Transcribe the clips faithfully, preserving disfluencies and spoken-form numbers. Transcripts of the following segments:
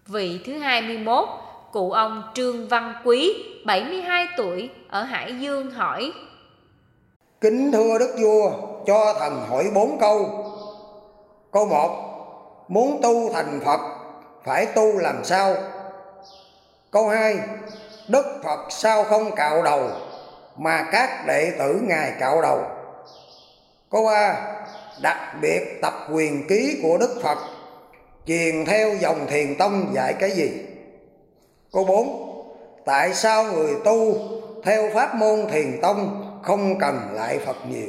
Vị thứ hai mươi mốt, cụ ông Trương Văn Quý, bảy mươi hai tuổi, ở Hải Dương hỏi: Kính thưa Đức Vua, cho thần hỏi bốn câu. Câu một, muốn tu thành Phật phải tu làm sao? Câu hai, Đức Phật sao không cạo đầu mà các đệ tử Ngài cạo đầu? Câu ba, đặc biệt tập quyền ký của Đức Phật truyền theo dòng Thiền Tông dạy cái gì? Câu bốn, tại sao người tu theo pháp môn Thiền Tông không cần lại Phật nhiều?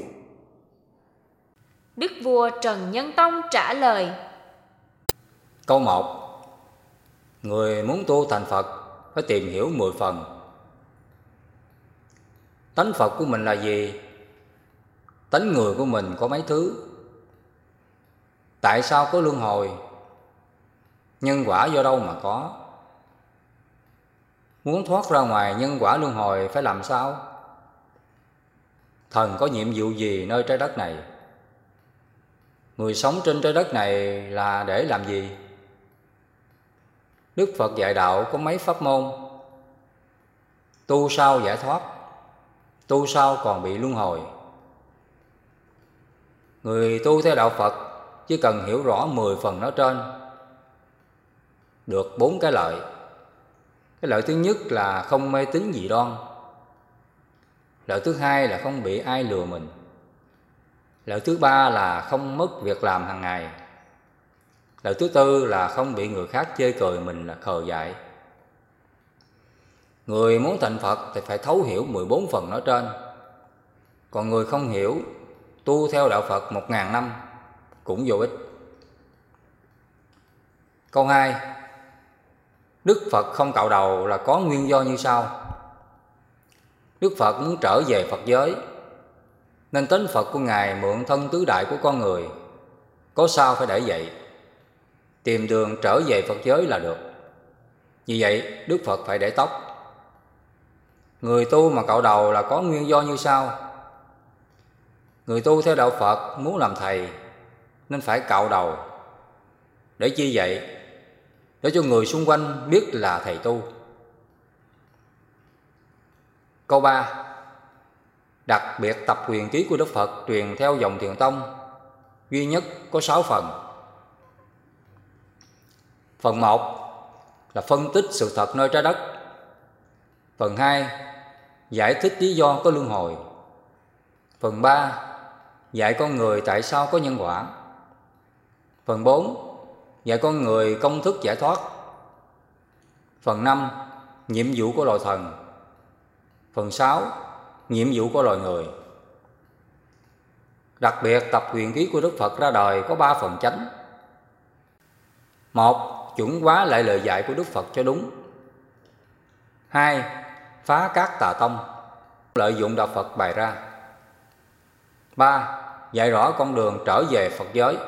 Đức vua Trần Nhân Tông trả lời: Câu một, người muốn tu thành Phật phải tìm hiểu mười phần. Tánh Phật của mình là gì? Tánh người của mình có mấy thứ? Tại sao có luân hồi? Nhân quả do đâu mà có? Muốn thoát ra ngoài nhân quả luân hồi phải làm sao? Thần có nhiệm vụ gì nơi trái đất này? Người sống trên trái đất này là để làm gì? Đức Phật dạy đạo có mấy pháp môn? Tu sao giải thoát? Tu sao còn bị luân hồi? Người tu theo đạo Phật chỉ cần hiểu rõ mười phần nói trên, được bốn cái lợi. Cái lợi thứ nhất là không mê tín dị đoan. Lợi thứ hai là không bị ai lừa mình. Lợi thứ ba là không mất việc làm hàng ngày. Lợi thứ tư là không bị người khác chê cười mình là khờ dại. Người muốn thành Phật thì phải thấu hiểu mười bốn phần nói trên. Còn người không hiểu, tu theo đạo Phật một ngàn năm cũng vô ích. Câu hai, Đức Phật không cạo đầu là có nguyên do như sau. Đức Phật muốn trở về Phật giới, nên tính Phật của Ngài mượn thân tứ đại của con người. Có sao phải để vậy, tìm đường trở về Phật giới là được. Vì vậy Đức Phật phải để tóc. Người tu mà cạo đầu là có nguyên do như sau. Người tu theo đạo Phật muốn làm thầy nên phải cạo đầu. Để chi vậy? Để cho người xung quanh biết là thầy tu. Câu ba, đặc biệt tập quyền ký của Đức Phật truyền theo dòng Thiền Tông duy nhất có sáu phần. Phần một là phân tích sự thật nơi trái đất. Phần hai, giải thích lý do có luân hồi. Phần ba, dạy con người tại sao có nhân quả. Phần bốn, dạy con người công thức giải thoát. Phần năm, nhiệm vụ của loài thần. Phần sáu, nhiệm vụ của loài người. Đặc biệt tập quyền ký của Đức Phật ra đời có ba phần chánh. Một, chuẩn hóa lại lời dạy của Đức Phật cho đúng. Hai, phá các tà tông, lợi dụng đạo Phật bày ra. Ba, dạy rõ con đường trở về Phật giới.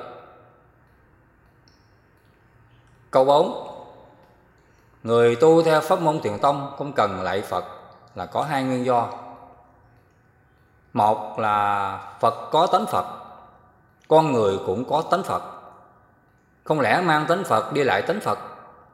Câu bốn, người tu theo pháp môn Thiền Tông không cần lạy Phật là có hai nguyên do. Một là Phật có tánh Phật, con người cũng có tánh Phật. Không lẽ mang tánh Phật đi lại tánh Phật?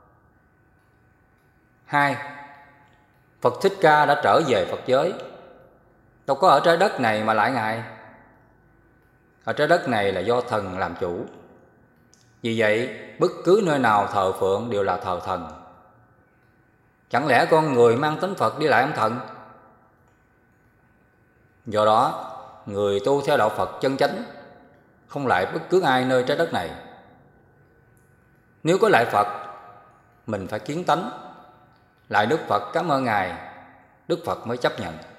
Hai, Phật Thích Ca đã trở về Phật giới, đâu có ở trái đất này mà lại Ngài. Ở trái đất này là do thần làm chủ. Vì vậy bất cứ nơi nào thờ phượng đều là thờ thần. Chẳng lẽ con người mang tánh Phật đi lại ông thần? Do đó người tu theo đạo Phật chân chánh không lại bất cứ ai nơi trái đất này. Nếu có lại Phật, mình phải kiến tánh, lại Đức Phật cảm ơn Ngài, Đức Phật mới chấp nhận.